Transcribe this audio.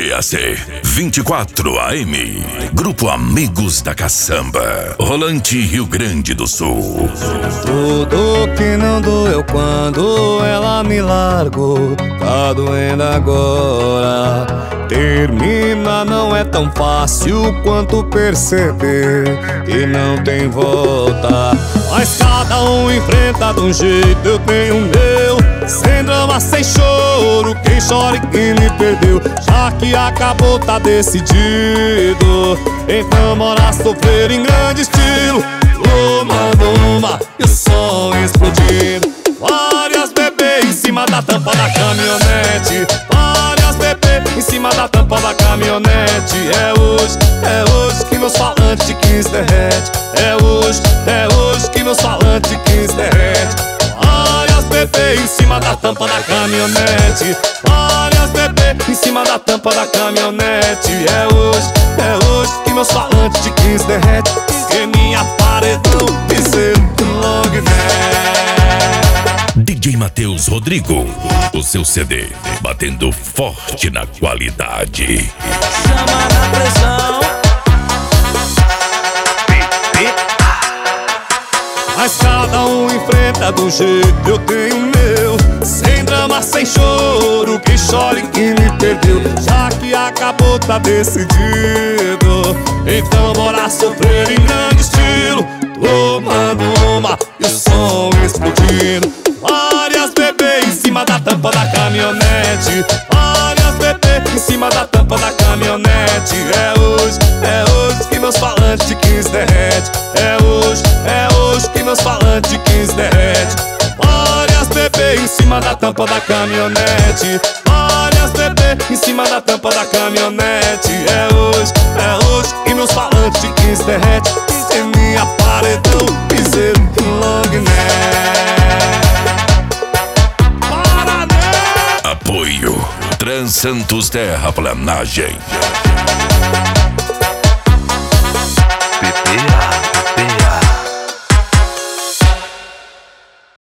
CAC 24 AM, Grupo Amigos da Caçamba, Rolante, Rio Grande do Sul. Tudo que não doeu quando ela me largou, tá doendo agora. Termina não é tão fácil quanto perceber que não tem volta. Mas cada um enfrenta de um jeito, eu tenho o meu. Sem drama, sem choro, quem chora e quem me perdeu. Já que acabou, tá decidido. Então bora sofrer em grande estilo. Uma e o som explodindo. Várias bebês em cima da tampa da caminhonete. Várias bebês em cima da tampa da caminhonete. É hoje que meus falantes 15 derrete. É hoje que meus falantes 15 derrete. Várias bebês em cima da tampa da caminhonete. Várias bebês em cima da tampa da caminhonete. É hoje que meus falantes de 15 derrete. Que minha paredão piseiro long neck. DJ Matheus Rodrigo, o seu CD batendo forte na qualidade. Chama na pressão. Mas cada um enfrenta do jeito, eu tenho o meu. Sem drama, sem choro, quem chora e quem me perdeu. Já que acabou, tá decidido. Então bora sofrer em grande estilo. Tomando uma e o som explodindo. Várias bebês em cima da tampa da caminhonete. Várias bebês em cima da tampa da caminhonete. É hoje que meus falantes de 15 derrete. É hoje que meus falantes de 15 derrete. Várias bebês em cima da tampa da caminhonete. Várias bebês em cima da tampa da caminhonete. É hoje que meus falantes de 15 derrete. Sem minha paredão, piseiro long neck. Apoio Trans Santos Terraplanagem.